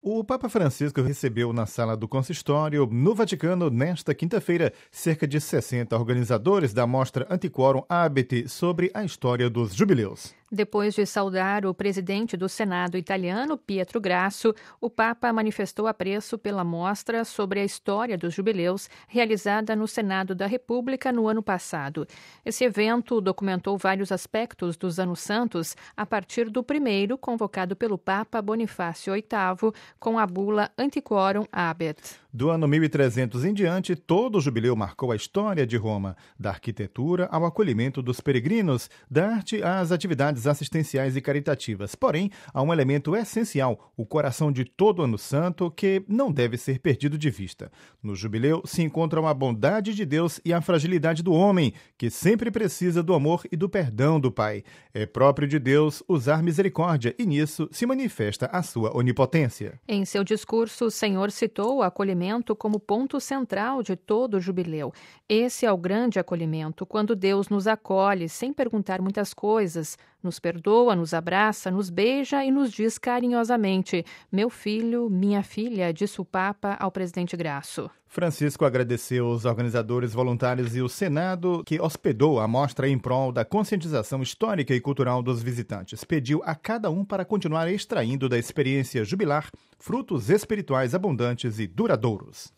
O Papa Francisco recebeu na sala do consistório, no Vaticano, nesta quinta-feira, cerca de 60 organizadores da mostra Antiquorum Habet sobre a história dos jubileus. Depois de saudar o presidente do Senado italiano, Pietro Grasso, o Papa manifestou apreço pela mostra sobre a história dos jubileus realizada no Senado da República no ano passado. Esse evento documentou vários aspectos dos anos santos a partir do primeiro, convocado pelo Papa Bonifácio VIII, com a bula Antiquorum Habet. Do ano 1300 em diante, todo o jubileu marcou a história de Roma, da arquitetura ao acolhimento dos peregrinos, da arte às atividades assistenciais e caritativas. Porém, há um elemento essencial, o coração de todo ano santo, que não deve ser perdido de vista. No jubileu se encontram a bondade de Deus e a fragilidade do homem, que sempre precisa do amor e do perdão do Pai. É próprio de Deus usar misericórdia e nisso se manifesta a sua onipotência. Em seu discurso, o Senhor citou o acolhimento como ponto central de todo o jubileu. Esse é o grande acolhimento, quando Deus nos acolhe sem perguntar muitas coisas, nos perdoa, nos abraça, nos beija e nos diz carinhosamente: meu filho, minha filha, disse o Papa ao presidente Grasso. Francisco agradeceu os organizadores voluntários e o Senado, que hospedou a mostra em prol da conscientização histórica e cultural dos visitantes. Pediu a cada um para continuar extraindo da experiência jubilar frutos espirituais abundantes e duradouros.